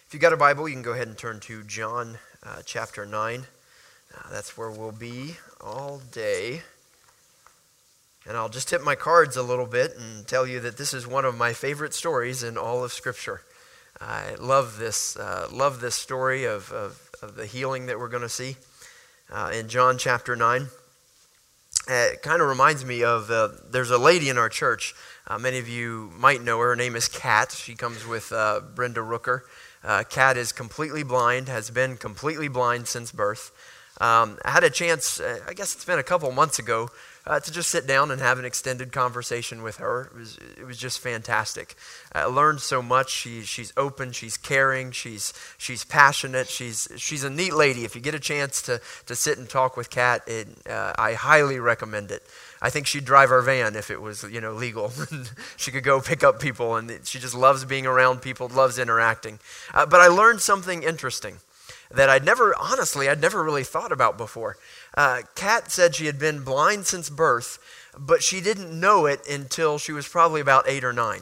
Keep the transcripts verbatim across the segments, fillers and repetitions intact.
If you got a Bible, you can go ahead and turn to John uh, chapter nine. Uh, that's where we'll be all day. And I'll just tip my cards a little bit and tell you that this is one of my favorite stories in all of Scripture. I love this uh, love this story of, of, of the healing that we're going to see uh, in John chapter nine. Uh, it kind of reminds me of, uh, there's a lady in our church. Uh, many of you might know her. Her name is Kat. She comes with uh, Brenda Rooker. Uh, Kat is completely blind, has been completely blind since birth. Um, I had a chance, uh, I guess it's been a couple months ago, uh, to just sit down and have an extended conversation with her. It was, it was just fantastic. I learned so much. She, she's open, she's caring, she's she's passionate, she's she's a neat lady. If you get a chance to, to sit and talk with Kat, it, uh, I highly recommend it. I think she'd drive our van if it was, you know, legal. She could go pick up people, and she just loves being around people, loves interacting. Uh, but I learned something interesting that I'd never, honestly, I'd never really thought about before. Uh, Kat said she had been blind since birth, but she didn't know it until she was probably about eight or nine.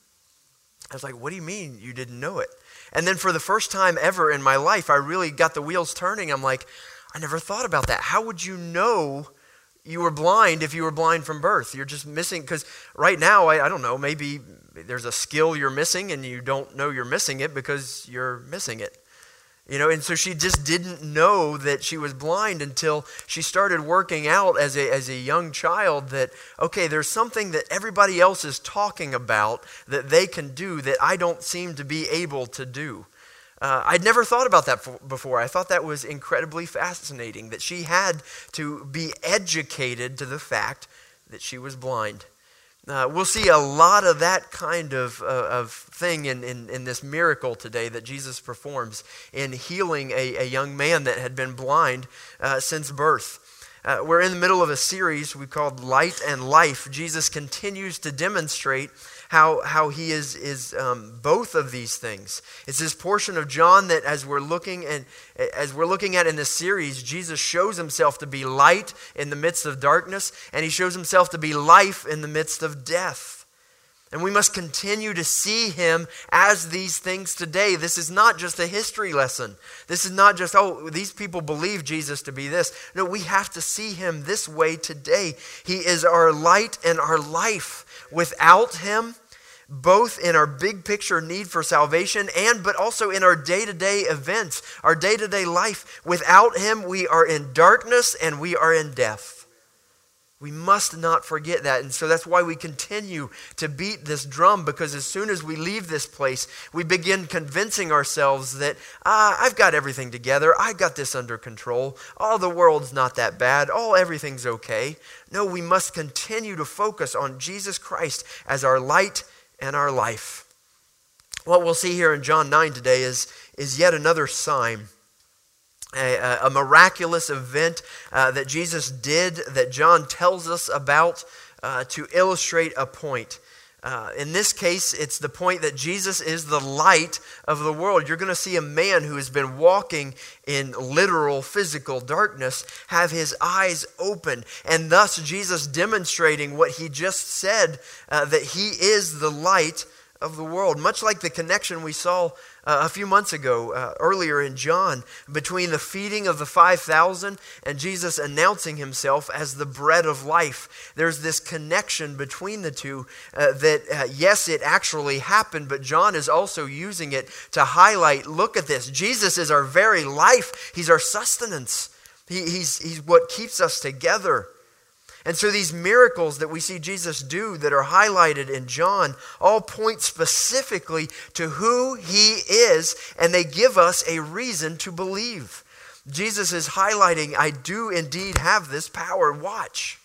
I was like, what do you mean you didn't know it? And then for the first time ever in my life, I really got the wheels turning. I'm like, I never thought about that. How would you know you were blind if you were blind from birth? You're just missing, because right now, I, I don't know, maybe there's a skill you're missing and you don't know you're missing it because you're missing it. You know, and so she just didn't know that she was blind until she started working out as a as a young child that, okay, there's something that everybody else is talking about that they can do that I don't seem to be able to do. Uh, I'd never thought about that f- before. I thought that was incredibly fascinating, that she had to be educated to the fact that she was blind. Uh, we'll see a lot of that kind of, uh, of thing in, in, in this miracle today that Jesus performs in healing a, a young man that had been blind uh, since birth. Uh, we're in the middle of a series we called Light and Life. Jesus continues to demonstrate how how he is is um, both of these things. It's this portion of John that as we're looking and as we're looking at in this series, Jesus shows himself to be light in the midst of darkness, and he shows himself to be life in the midst of death. And we must continue to see him as these things today. This is not just a history lesson. This is not just, oh, these people believe Jesus to be this. No, we have to see him this way today. He is our light and our life. Without him, both in our big picture need for salvation and but also in our day-to-day events, our day-to-day life, without him we are in darkness and we are in death. We must not forget that. And so that's why we continue to beat this drum, because as soon as we leave this place, we begin convincing ourselves that, ah, I've got everything together. I got this under control. Oh, the world's not that bad. Oh, everything's okay. No, we must continue to focus on Jesus Christ as our light and our life. What we'll see here in John nine today is, is yet another sign. A, a miraculous event uh, that Jesus did, that John tells us about uh, to illustrate a point. Uh, in this case, it's the point that Jesus is the light of the world. You're going to see a man who has been walking in literal physical darkness have his eyes open, and thus Jesus demonstrating what he just said, uh, that he is the light of the world. Much like the connection we saw uh, a few months ago, uh, earlier in John, between the feeding of the five thousand and Jesus announcing himself as the bread of life. There's this connection between the two uh, that, uh, yes, it actually happened, but John is also using it to highlight, look at this. Jesus is our very life. He's our sustenance. He, he's, he's what keeps us together. And so these miracles that we see Jesus do that are highlighted in John all point specifically to who he is, and they give us a reason to believe. Jesus is highlighting, I do indeed have this power. Watch.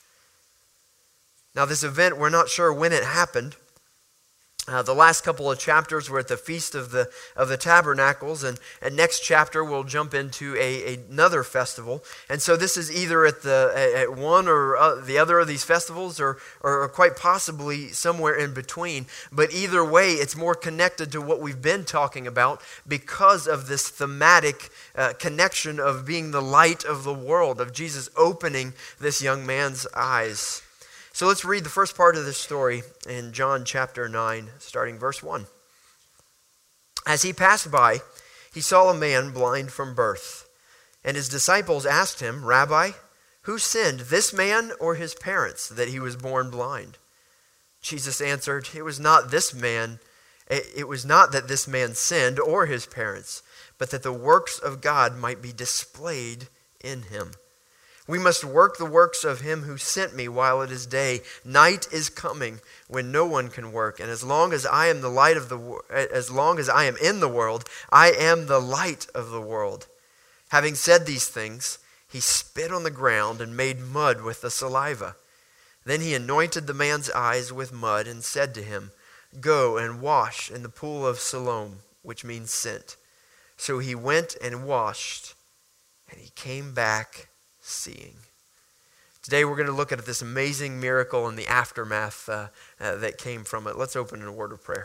Now this event, we're not sure when it happened. Uh, the last couple of chapters were at the Feast of the of the Tabernacles, and, and next chapter we'll jump into a, a, another festival. And so this is either at the at one or uh, the other of these festivals, or or quite possibly somewhere in between. But either way, it's more connected to what we've been talking about because of this thematic uh, connection of being the light of the world, of Jesus opening this young man's eyes. So let's read the first part of this story in John chapter nine, starting verse one. As he passed by, he saw a man blind from birth. And his disciples asked him, "Rabbi, who sinned, this man or his parents, that he was born blind?" Jesus answered, "It was not this man, it was not that this man sinned or his parents, but that the works of God might be displayed in him. We must work the works of him who sent me while it is day. Night is coming when no one can work. And as long as I am the light of the as long as I am in the world, I am the light of the world." Having said these things, he spit on the ground and made mud with the saliva. Then he anointed the man's eyes with mud and said to him, "Go and wash in the pool of Siloam," which means sent. So he went and washed, and he came back seeing. Today we're going to look at this amazing miracle and the aftermath uh, uh, that came from it. Let's open in a word of prayer.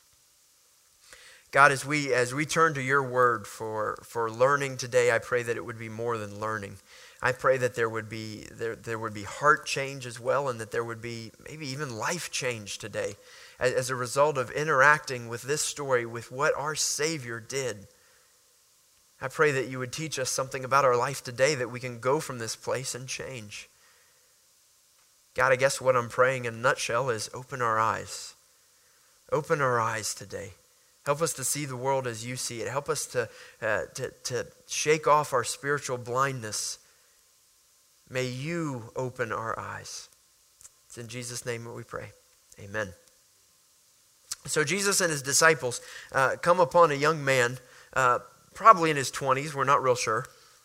God, as we as we turn to your word for, for learning today, I pray that it would be more than learning. I pray that there would be there, there would be heart change as well, and that there would be maybe even life change today as, as a result of interacting with this story, with what our Savior did. I pray that you would teach us something about our life today that we can go from this place and change. God, I guess what I'm praying in a nutshell is open our eyes. Open our eyes today. Help us to see the world as you see it. Help us to, uh, to, to shake off our spiritual blindness. May you open our eyes. It's in Jesus' name that we pray. Amen. So Jesus and his disciples uh, come upon a young man, uh, probably in his twenties, we're not real sure.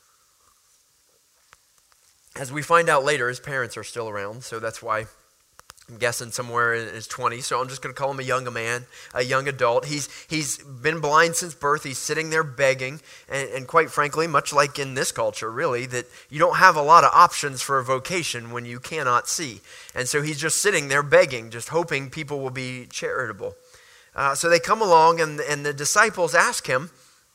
As we find out later, his parents are still around, so that's why I'm guessing somewhere in his twenties. So I'm just going to call him a young man, a young adult. He's he's been blind since birth. He's sitting there begging, and, and quite frankly, much like in this culture, really, that you don't have a lot of options for a vocation when you cannot see. And so he's just sitting there begging, just hoping people will be charitable. Uh, so they come along, and and the disciples ask him,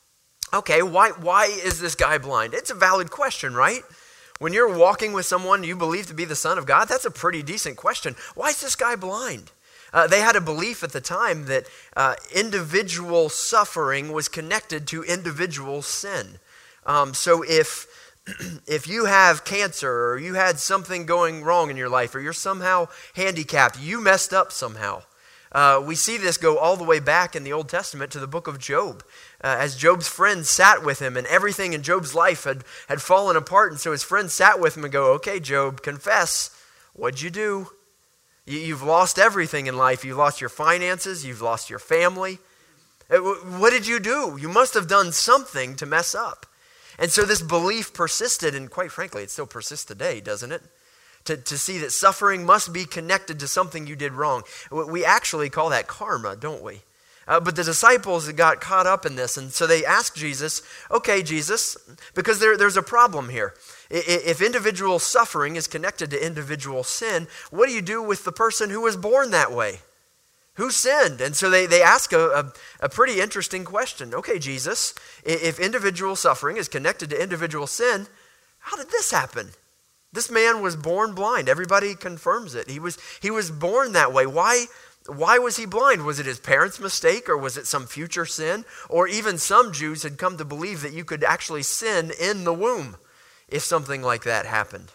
"Okay, why why is this guy blind?" It's a valid question, right? When you're walking with someone you believe to be the Son of God, that's a pretty decent question. Why is this guy blind? Uh, they had a belief at the time that uh, individual suffering was connected to individual sin. Um, so if if you have cancer, or you had something going wrong in your life, or you're somehow handicapped, you messed up somehow. Uh, we see this go all the way back in the Old Testament to the book of Job. Uh, as Job's friends sat with him, and everything in Job's life had, had fallen apart, and so his friends sat with him and go, "Okay, Job, confess. What'd you do? You, you've lost everything in life. You've lost your finances. You've lost your family. Uh, what did you do? You must have done something to mess up." And so this belief persisted, and quite frankly, it still persists today, doesn't it? To, to see that suffering must be connected to something you did wrong. We actually call that karma, don't we? Uh, but the disciples got caught up in this, and so they asked Jesus, "Okay, Jesus, because there, there's a problem here. If individual suffering is connected to individual sin, what do you do with the person who was born that way? Who sinned?" And so they, they ask a, a, a pretty interesting question. "Okay, Jesus, if individual suffering is connected to individual sin, how did this happen? This man was born blind. Everybody confirms it. He was he was born that way. Why, why was he blind? Was it his parents' mistake, or was it some future sin? Or even some Jews had come to believe that you could actually sin in the womb if something like that happened."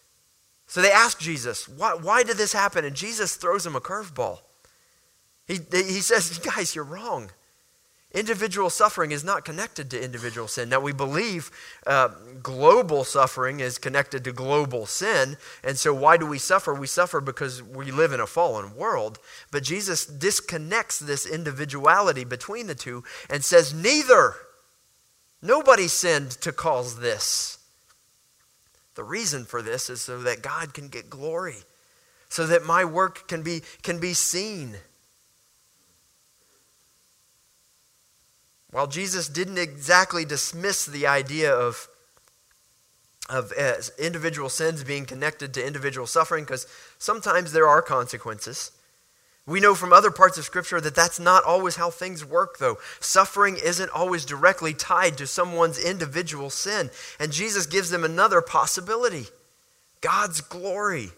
So they asked Jesus, why, why did this happen? And Jesus throws him a curveball. He, he says, "Guys, you're wrong. Individual suffering is not connected to individual sin." Now, we believe uh, global suffering is connected to global sin. And so why do we suffer? We suffer because we live in a fallen world. But Jesus disconnects this individuality between the two and says, neither. Nobody sinned to cause this. The reason for this is so that God can get glory, so that my work can be, can be seen. While Jesus didn't exactly dismiss the idea of, of uh, individual sins being connected to individual suffering, because sometimes there are consequences. We know from other parts of Scripture that that's not always how things work, though. Suffering isn't always directly tied to someone's individual sin. And Jesus gives them another possibility: God's glory.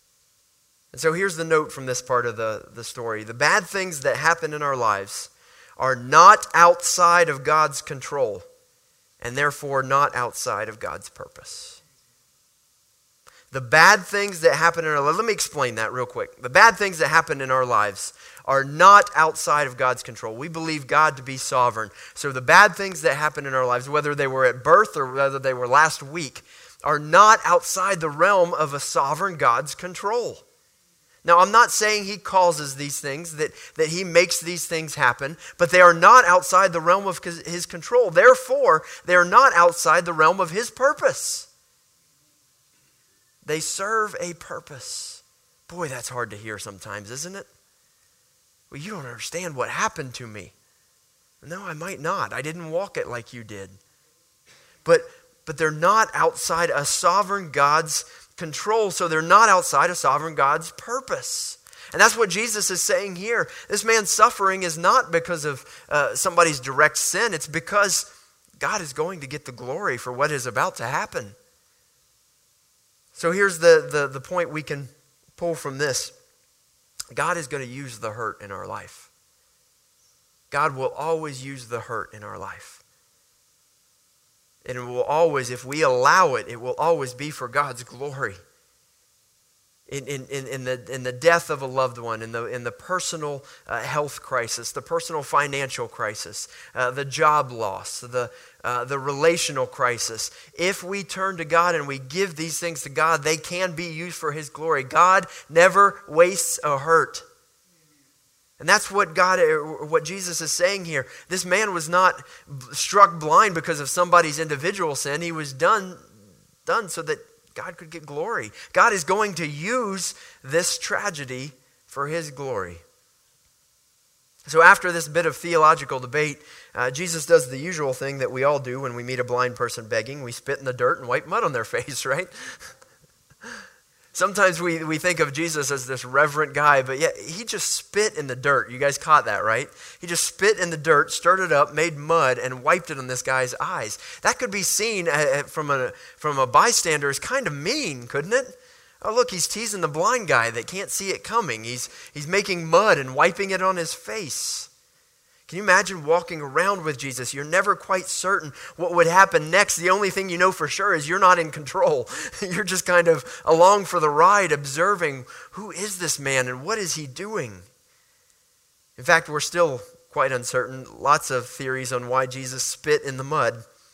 And so here's the note from this part of the, the story. The bad things that happen in our lives are not outside of God's control and therefore not outside of God's purpose. The bad things that happen in our lives, let me explain that real quick. The bad things that happen in our lives are not outside of God's control. We believe God to be sovereign. So the bad things that happen in our lives, whether they were at birth or whether they were last week, are not outside the realm of a sovereign God's control. Now, I'm not saying he causes these things, that, that he makes these things happen, but they are not outside the realm of his control. Therefore, they are not outside the realm of his purpose. They serve a purpose. Boy, that's hard to hear sometimes, isn't it? Well, you don't understand what happened to me. No, I might not. I didn't walk it like you did. But, but they're not outside a sovereign God's control, so they're not outside a sovereign God's purpose. And that's what Jesus is saying here. This man's suffering is not because of uh, somebody's direct sin. It's because God is going to get the glory for what is about to happen. So here's the, the, the point we can pull from this. God is going to use the hurt in our life. God will always use the hurt in our life. And it will always, if we allow it, it will always be for God's glory. In, in, in, the, in the death of a loved one, in the, in the personal uh, health crisis, the personal financial crisis, uh, the job loss, the, uh, the relational crisis. If we turn to God and we give these things to God, they can be used for his glory. God never wastes a hurt. And that's what God, what Jesus is saying here. This man was not struck blind because of somebody's individual sin. He was done, done so that God could get glory. God is going to use this tragedy for his glory. So after this bit of theological debate, uh, Jesus does the usual thing that we all do when we meet a blind person begging. We spit in the dirt and wipe mud on their face, right? Sometimes we, we think of Jesus as this reverent guy, but yeah, he just spit in the dirt. You guys caught that, right? He just spit in the dirt, stirred it up, made mud, and wiped it on this guy's eyes. That could be seen from a, from a bystander as kind of mean, couldn't it? Oh, look, he's teasing the blind guy that can't see it coming. He's, he's making mud and wiping it on his face. Can you imagine walking around with Jesus? You're never quite certain what would happen next. The only thing you know for sure is you're not in control. You're just kind of along for the ride, observing who is this man and what is he doing? In fact, we're still quite uncertain. Lots of theories on why Jesus spit in the mud.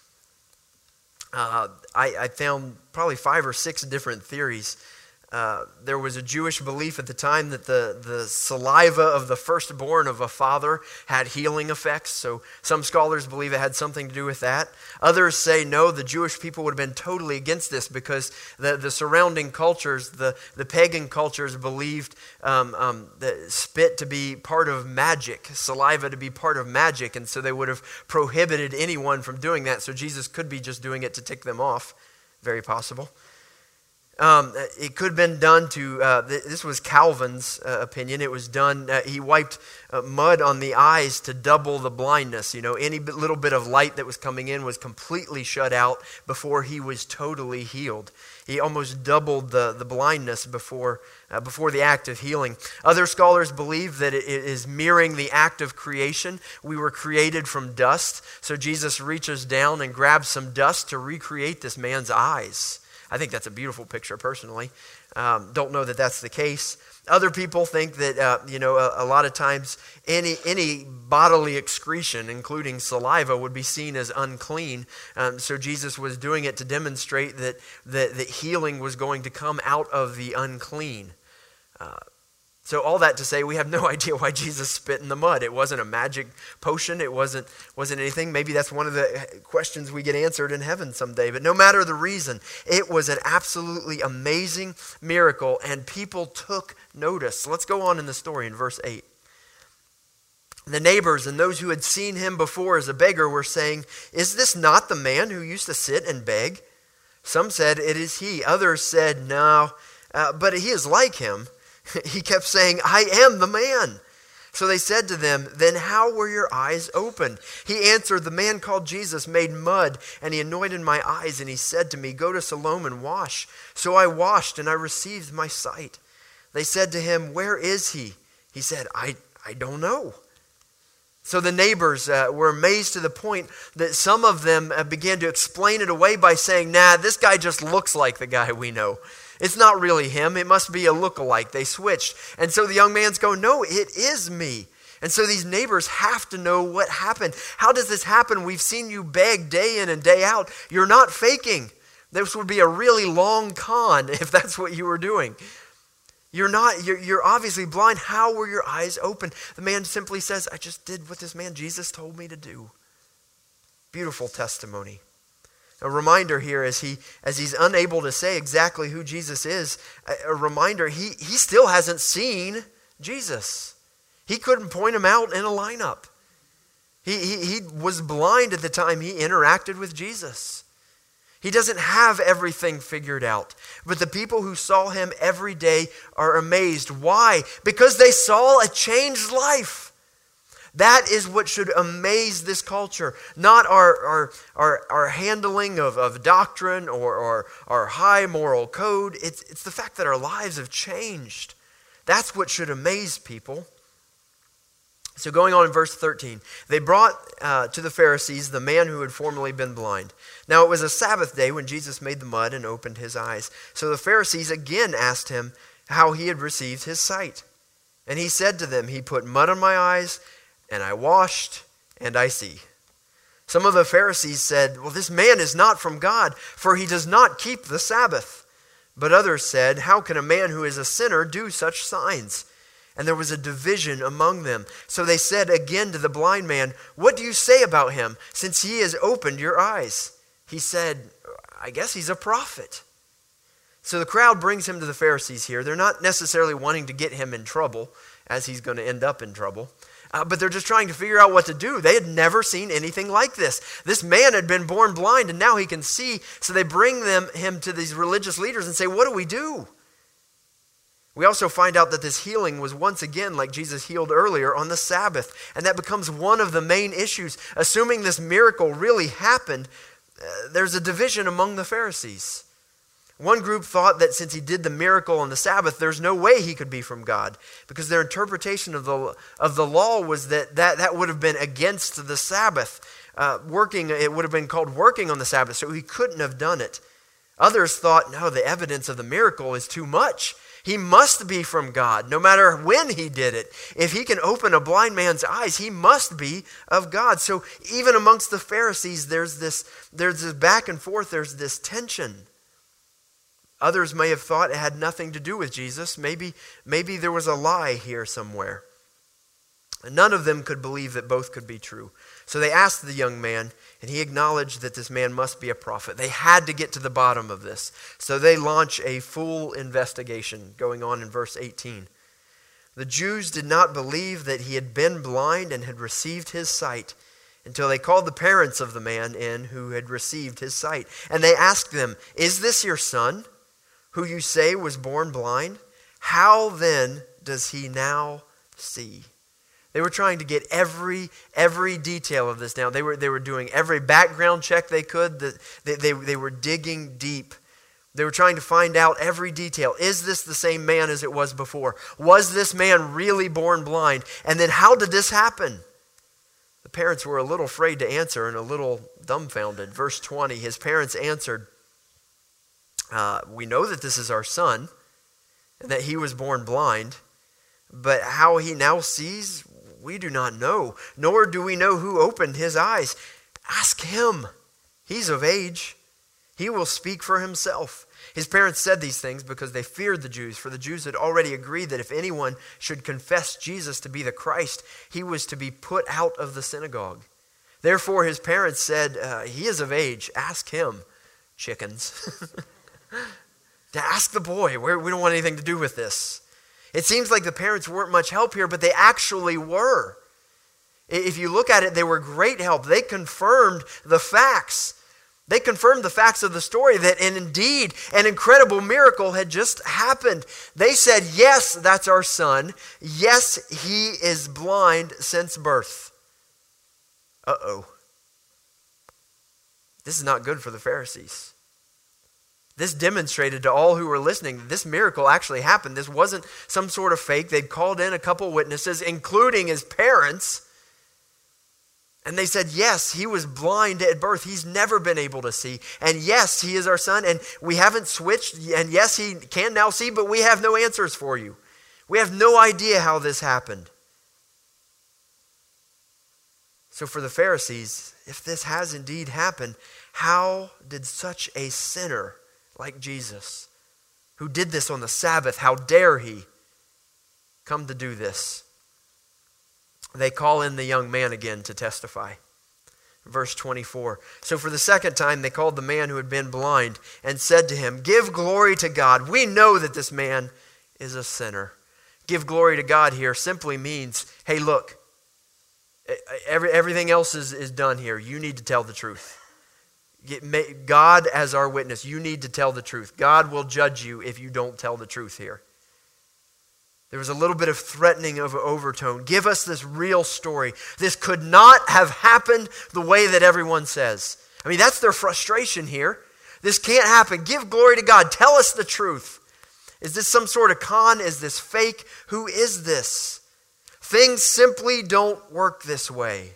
Uh, I, I found probably five or six different theories. Uh, there was a Jewish belief at the time that the, the saliva of the firstborn of a father had healing effects. So some scholars believe it had something to do with that. Others say no, the Jewish people would have been totally against this because the, the surrounding cultures, the, the pagan cultures believed um, um, the spit to be part of magic, saliva to be part of magic. And so they would have prohibited anyone from doing that. So Jesus could be just doing it to tick them off. Very possible. Um, it could have been done to, uh, this was Calvin's uh, opinion, it was done, uh, he wiped uh, mud on the eyes to double the blindness. You know, any bit, little bit of light that was coming in was completely shut out before he was totally healed. He almost doubled the, the blindness before, uh, before the act of healing. Other scholars believe that it is mirroring the act of creation. We were created from dust, so Jesus reaches down and grabs some dust to recreate this man's eyes. I think that's a beautiful picture personally. Um, don't know that that's the case. Other people think that, uh, you know, a, a lot of times any any bodily excretion, including saliva, would be seen as unclean. Um, so Jesus was doing it to demonstrate that, that, that healing was going to come out of the unclean. Uh, So all that to say, we have no idea why Jesus spit in the mud. It wasn't a magic potion. It wasn't, wasn't anything. Maybe that's one of the questions we get answered in heaven someday. But no matter the reason, it was an absolutely amazing miracle, and people took notice. Let's go on in the story in verse eight. The neighbors and those who had seen him before as a beggar were saying, "Is this not the man who used to sit and beg?" Some said, "It is he." Others said, "No, uh, but he is like him." He kept saying, "I am the man." So they said to them, "Then how were your eyes opened?" He answered, "The man called Jesus made mud, and he anointed my eyes, and he said to me, 'Go to Siloam and wash.' So I washed, and I received my sight." They said to him, "Where is he?" He said, I, I don't know." So the neighbors uh, were amazed to the point that some of them uh, began to explain it away by saying, nah, this guy just looks like the guy we know. It's not really him. It must be a lookalike. They switched. And so the young man's going, no, it is me. And so these neighbors have to know what happened. How does this happen? We've seen you beg day in and day out. You're not faking. This would be a really long con if that's what you were doing. You're not, you're, you're obviously blind. How were your eyes open? The man simply says, I just did what this man Jesus told me to do. Beautiful testimony. A reminder here as he as he's unable to say exactly who Jesus is, a, a reminder he, he still hasn't seen Jesus. He couldn't point him out in a lineup. He, he, he was blind at the time he interacted with Jesus. He doesn't have everything figured out. But the people who saw him every day are amazed. Why? Because they saw a changed life. That is what should amaze this culture. Not our our, our, our handling of, of doctrine or, or our high moral code. It's, it's the fact that our lives have changed. That's what should amaze people. So going on in verse thirteen, they brought uh, to the Pharisees the man who had formerly been blind. Now it was a Sabbath day when Jesus made the mud and opened his eyes. So the Pharisees again asked him how he had received his sight. And he said to them, he put mud on my eyes, and I washed, and I see. Some of the Pharisees said, well, this man is not from God, for he does not keep the Sabbath. But others said, how can a man who is a sinner do such signs? And there was a division among them. So they said again to the blind man, what do you say about him, since he has opened your eyes? He said, I guess he's a prophet. So the crowd brings him to the Pharisees here. They're not necessarily wanting to get him in trouble, as he's going to end up in trouble. Uh, but they're just trying to figure out what to do. They had never seen anything like this. This man had been born blind, and now he can see. So they bring them him to these religious leaders and say, what do we do? We also find out that this healing was once again, like Jesus healed earlier, on the Sabbath. And that becomes one of the main issues. Assuming this miracle really happened, uh, there's a division among the Pharisees. One group thought that since he did the miracle on the Sabbath, there's no way he could be from God. Because their interpretation of the, of the law was that, that that would have been against the Sabbath. Uh, working, it would have been called working on the Sabbath, so he couldn't have done it. Others thought, no, the evidence of the miracle is too much. He must be from God, no matter when he did it. If he can open a blind man's eyes, he must be of God. So even amongst the Pharisees, there's this, there's this back and forth, there's this tension. Others may have thought it had nothing to do with Jesus. Maybe, maybe there was a lie here somewhere. None of them could believe that both could be true. So they asked the young man, and he acknowledged that this man must be a prophet. They had to get to the bottom of this. So they launch a full investigation, going on in verse eighteen. The Jews did not believe that he had been blind and had received his sight until they called the parents of the man in who had received his sight. And they asked them, is this your son, who you say was born blind? How then does he now see? They were trying to get every every detail of this down. They were they were doing every background check they could. They, they, they were digging deep. They were trying to find out every detail. Is this the same man as it was before? Was this man really born blind? And then how did this happen? The parents were a little afraid to answer and a little dumbfounded. Verse twenty, his parents answered, uh, we know that this is our son and that he was born blind, but how he now sees, we do not know, nor do we know who opened his eyes. Ask him. He's of age. He will speak for himself. His parents said these things because they feared the Jews, for the Jews had already agreed that if anyone should confess Jesus to be the Christ, he was to be put out of the synagogue. Therefore his parents said, uh, he is of age. Ask him. Chickens. To ask the boy. We're, we don't want anything to do with this. It seems like the parents weren't much help here, but they actually were. If you look at it, they were great help. They confirmed the facts. They confirmed the facts of the story that and indeed an incredible miracle had just happened. They said, yes, that's our son. Yes, he is blind since birth. Uh-oh. This is not good for the Pharisees. This demonstrated to all who were listening that this miracle actually happened. This wasn't some sort of fake. They'd called in a couple witnesses, including his parents. And they said, yes, he was blind at birth. He's never been able to see. And yes, he is our son. And we haven't switched. And yes, he can now see, but we have no answers for you. We have no idea how this happened. So for the Pharisees, if this has indeed happened, how did such a sinner like Jesus, who did this on the Sabbath, how dare he come to do this? They call in the young man again to testify. Verse twenty-four. So for the second time they called the man who had been blind and said to him, give glory to God. We know that this man is a sinner. Give glory to God here simply means, hey, look, every, everything else is, is done here. You need to tell the truth. God as our witness, you need to tell the truth. God will judge you if you don't tell the truth here. There was a little bit of threatening of overtone. Give us this real story. This could not have happened the way that everyone says. I mean, that's their frustration here. This can't happen. Give glory to God. Tell us the truth. Is this some sort of con? Is this fake? Who is this? Things simply don't work this way.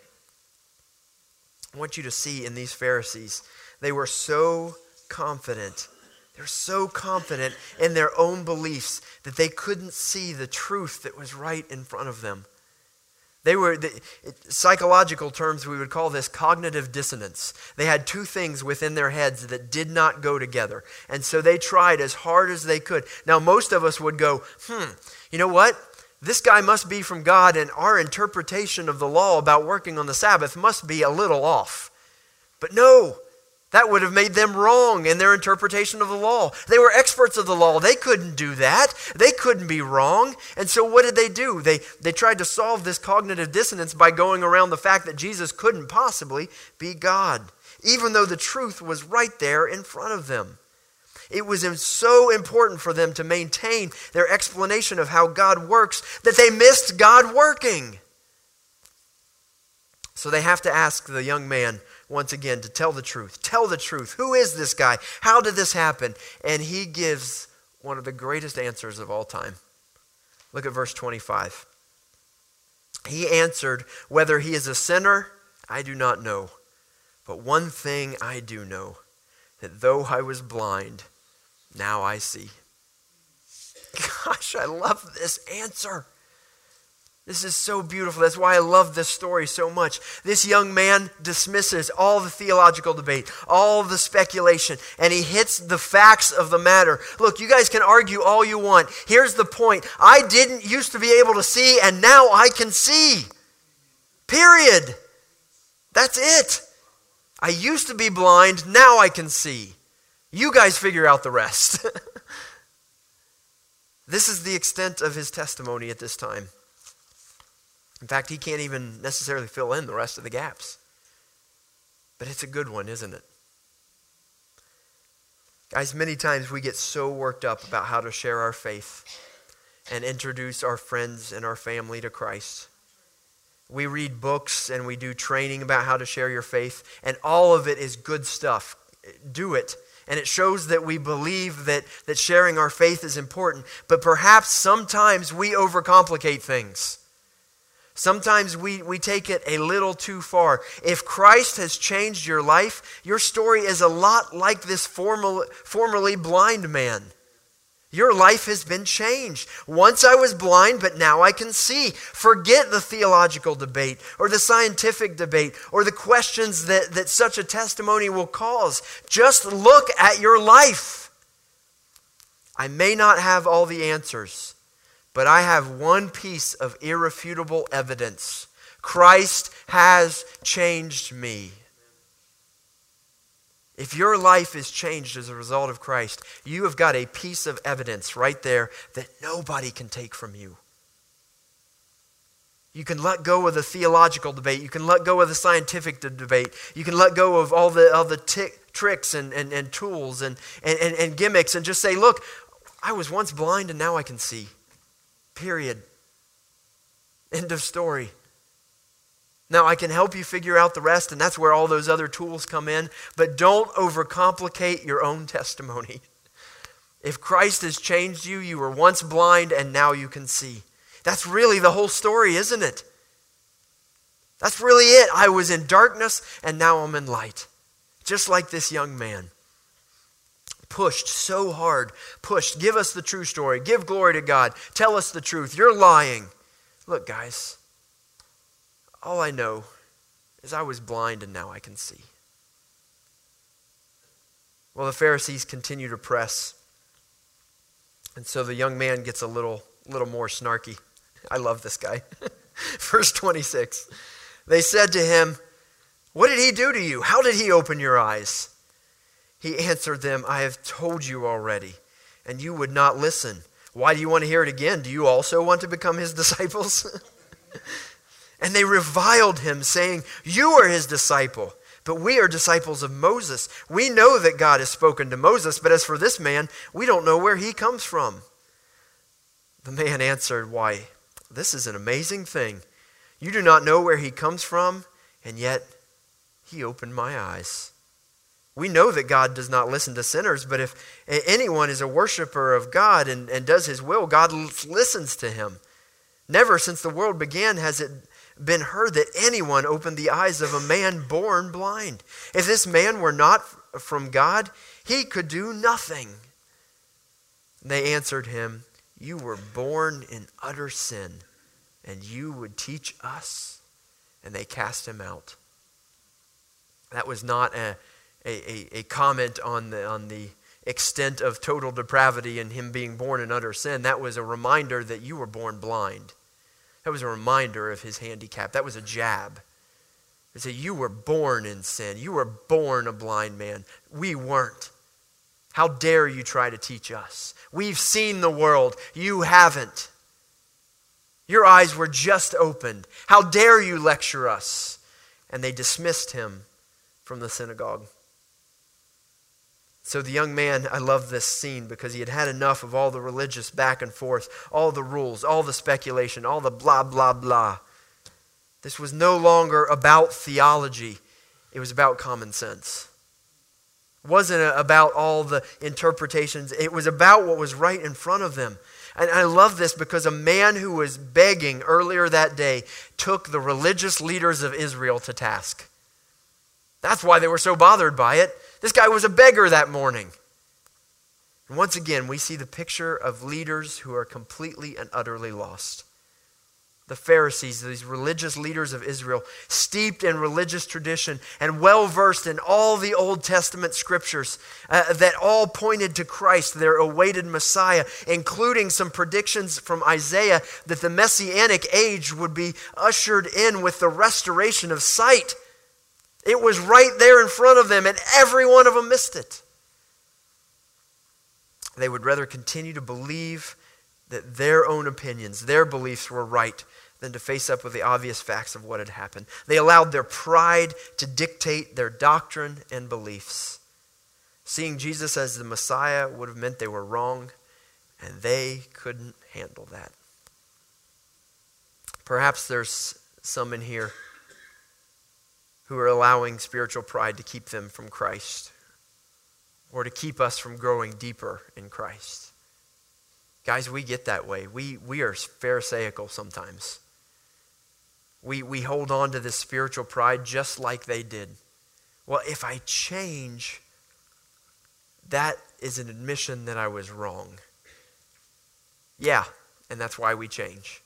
I want you to see in these Pharisees, they were so confident. They were so confident in their own beliefs that they couldn't see the truth that was right in front of them. They were, the, psychological terms, we would call this cognitive dissonance. They had two things within their heads that did not go together. And so they tried as hard as they could. Now, most of us would go, hmm, you know what? This guy must be from God, and our interpretation of the law about working on the Sabbath must be a little off. But no, that would have made them wrong in their interpretation of the law. They were experts of the law. They couldn't do that. They couldn't be wrong. And so what did they do? They, they tried to solve this cognitive dissonance by going around the fact that Jesus couldn't possibly be God, even though the truth was right there in front of them. It was so important for them to maintain their explanation of how God works that they missed God working. So they have to ask the young man once again to tell the truth. Tell the truth. Who is this guy? How did this happen? And he gives one of the greatest answers of all time. Look at verse twenty-five. He answered, whether he is a sinner, I do not know. But one thing I do know, that though I was blind, now I see. Gosh, I love this answer. This is so beautiful. That's why I love this story so much. This young man dismisses all the theological debate, all the speculation, and he hits the facts of the matter. Look, you guys can argue all you want. Here's the point. I didn't used to be able to see, and now I can see. Period. That's it. I used to be blind, now I can see. You guys figure out the rest. This is the extent of his testimony at this time. In fact, he can't even necessarily fill in the rest of the gaps. But it's a good one, isn't it? Guys, many times we get so worked up about how to share our faith and introduce our friends and our family to Christ. We read books and we do training about how to share your faith, and all of it is good stuff. Do it. And it shows that we believe that, that sharing our faith is important. But perhaps sometimes we overcomplicate things. Sometimes we, we take it a little too far. If Christ has changed your life, your story is a lot like this formal, formerly blind man. Your life has been changed. Once I was blind, but now I can see. Forget the theological debate or the scientific debate or the questions that, that such a testimony will cause. Just look at your life. I may not have all the answers, but I have one piece of irrefutable evidence. Christ has changed me. If your life is changed as a result of Christ, you have got a piece of evidence right there that nobody can take from you. You can let go of the theological debate. You can let go of the scientific debate. You can let go of all the all the t- tricks and, and, and tools and, and, and, and gimmicks and just say, look, I was once blind and now I can see. Period. End of story. Now, I can help you figure out the rest, and that's where all those other tools come in, but don't overcomplicate your own testimony. If Christ has changed you, you were once blind and now you can see. That's really the whole story, isn't it? That's really it. I was in darkness and now I'm in light. Just like this young man. Pushed so hard. Pushed. Give us the true story. Give glory to God. Tell us the truth. You're lying. Look, guys. All I know is I was blind and now I can see. Well, the Pharisees continue to press. And so the young man gets a little, little more snarky. I love this guy. Verse twenty-six. They said to him, "What did he do to you? How did he open your eyes?" He answered them, "I have told you already, and you would not listen. Why do you want to hear it again? Do you also want to become his disciples?" And they reviled him, saying, "You are his disciple, but we are disciples of Moses. We know that God has spoken to Moses, but as for this man, we don't know where he comes from." The man answered, "Why, this is an amazing thing. You do not know where he comes from, and yet he opened my eyes. We know that God does not listen to sinners, but if anyone is a worshiper of God and, and does his will, God listens to him. Never since the world began has it been heard that anyone opened the eyes of a man born blind. If this man were not from God, he could do nothing." They answered him, "You were born in utter sin, and you would teach us?" And they cast him out. That was not a, a, a comment on the, on the extent of total depravity and him being born in utter sin. That was a reminder that you were born blind. That was a reminder of his handicap. That was a jab. They said, "You were born in sin. You were born a blind man. We weren't. How dare you try to teach us? We've seen the world. You haven't. Your eyes were just opened. How dare you lecture us?" And they dismissed him from the synagogue. So the young man, I love this scene because he had had enough of all the religious back and forth, all the rules, all the speculation, all the blah, blah, blah. This was no longer about theology. It was about common sense. It wasn't about all the interpretations. It was about what was right in front of them. And I love this because a man who was begging earlier that day took the religious leaders of Israel to task. That's why they were so bothered by it. This guy was a beggar that morning. And once again, we see the picture of leaders who are completely and utterly lost. The Pharisees, these religious leaders of Israel, steeped in religious tradition and well-versed in all the Old Testament scriptures uh, that all pointed to Christ, their awaited Messiah, including some predictions from Isaiah that the Messianic age would be ushered in with the restoration of sight. It was right there in front of them, and every one of them missed it. They would rather continue to believe that their own opinions, their beliefs were right than to face up with the obvious facts of what had happened. They allowed their pride to dictate their doctrine and beliefs. Seeing Jesus as the Messiah would have meant they were wrong, and they couldn't handle that. Perhaps there's some in here who are allowing spiritual pride to keep them from Christ, or to keep us from growing deeper in Christ. Guys, we get that way. We we are pharisaical sometimes. We we hold on to this spiritual pride just like they did. Well, if I change, that is an admission that I was wrong. Yeah, and that's why we change.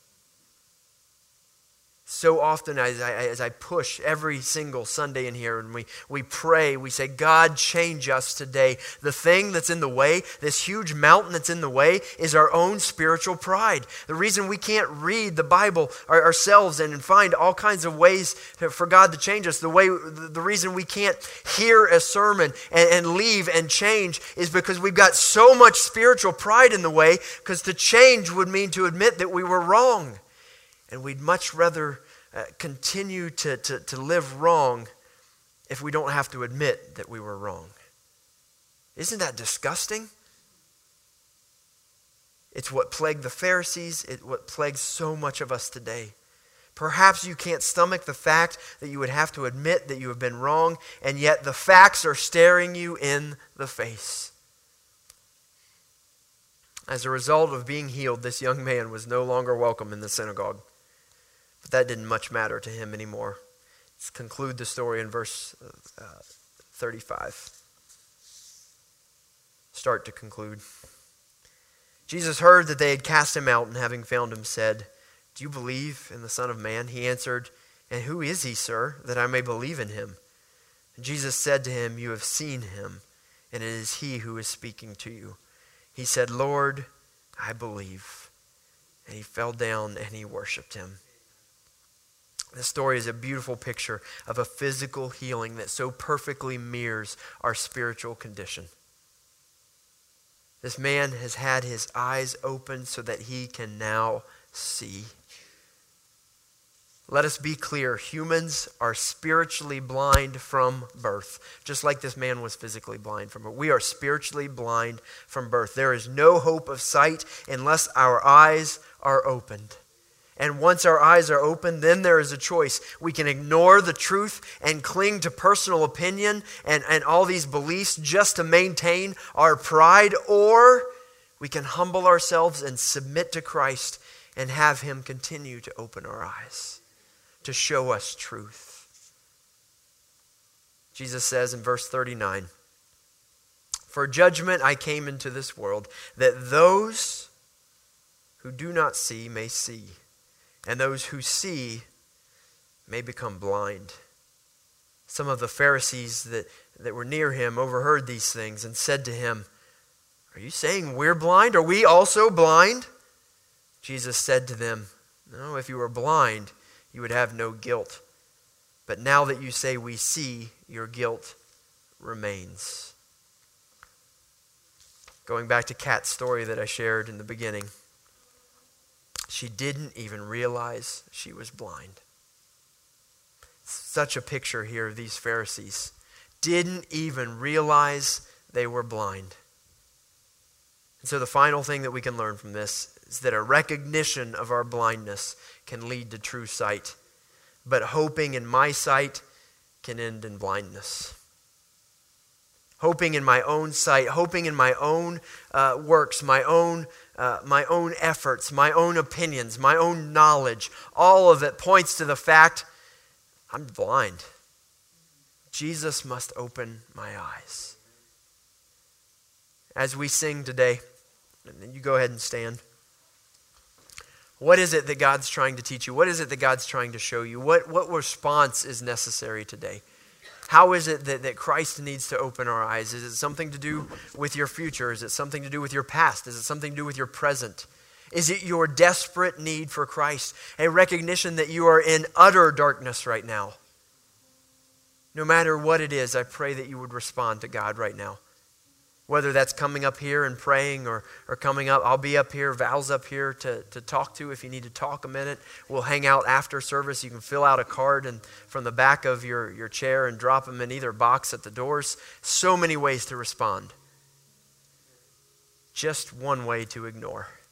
So often as I, as I push every single Sunday in here and we, we pray, we say, "God, change us today." The thing that's in the way, this huge mountain that's in the way, is our own spiritual pride. The reason we can't read the Bible ourselves and find all kinds of ways for God to change us, the way, the reason we can't hear a sermon and, and leave and change is because we've got so much spiritual pride in the way, because to change would mean to admit that we were wrong. And we'd much rather uh, continue to, to, to live wrong if we don't have to admit that we were wrong. Isn't that disgusting? It's what plagued the Pharisees. It's what plagues so much of us today. Perhaps you can't stomach the fact that you would have to admit that you have been wrong, and yet the facts are staring you in the face. As a result of being healed, this young man was no longer welcome in the synagogue. But that didn't much matter to him anymore. Let's conclude the story in verse uh, thirty-five. Start to conclude. Jesus heard that they had cast him out, and having found him, said, "Do you believe in the Son of Man?" He answered, "And who is he, sir, that I may believe in him?" And Jesus said to him, "You have seen him, and it is he who is speaking to you." He said, "Lord, I believe." And he fell down and he worshipped him. This story is a beautiful picture of a physical healing that so perfectly mirrors our spiritual condition. This man has had his eyes opened so that he can now see. Let us be clear, humans are spiritually blind from birth, just like this man was physically blind from birth. We are spiritually blind from birth. There is no hope of sight unless our eyes are opened. And once our eyes are open, then there is a choice. We can ignore the truth and cling to personal opinion and, and all these beliefs just to maintain our pride, or we can humble ourselves and submit to Christ and have him continue to open our eyes, to show us truth. Jesus says in verse thirty-nine, "For judgment I came into this world, that those who do not see may see, and those who see may become blind." Some of the Pharisees that, that were near him overheard these things and said to him, "Are you saying we're blind? Are we also blind?" Jesus said to them, "No, if you were blind, you would have no guilt. But now that you say we see, your guilt remains." Going back to Kat's story that I shared in the beginning, she didn't even realize she was blind. Such a picture here of these Pharisees. Didn't even realize they were blind. And so the final thing that we can learn from this is that a recognition of our blindness can lead to true sight. But hoping in my sight can end in blindness. Hoping in my own sight, hoping in my own uh, works, my own uh, my own efforts, my own opinions, my own knowledge, all of it points to the fact I'm blind. Jesus must open my eyes. As we sing today, and you go ahead and stand. What is it that God's trying to teach you? What is it that God's trying to show you? What, what response is necessary today? How is it that, that Christ needs to open our eyes? Is it something to do with your future? Is it something to do with your past? Is it something to do with your present? Is it your desperate need for Christ? A recognition that you are in utter darkness right now? No matter what it is, I pray that you would respond to God right now. Whether that's coming up here and praying or, or coming up, I'll be up here, Val's up here to, to talk to if you need to talk a minute. We'll hang out after service. You can fill out a card and from the back of your, your chair and drop them in either box at the doors. So many ways to respond. Just one way to ignore.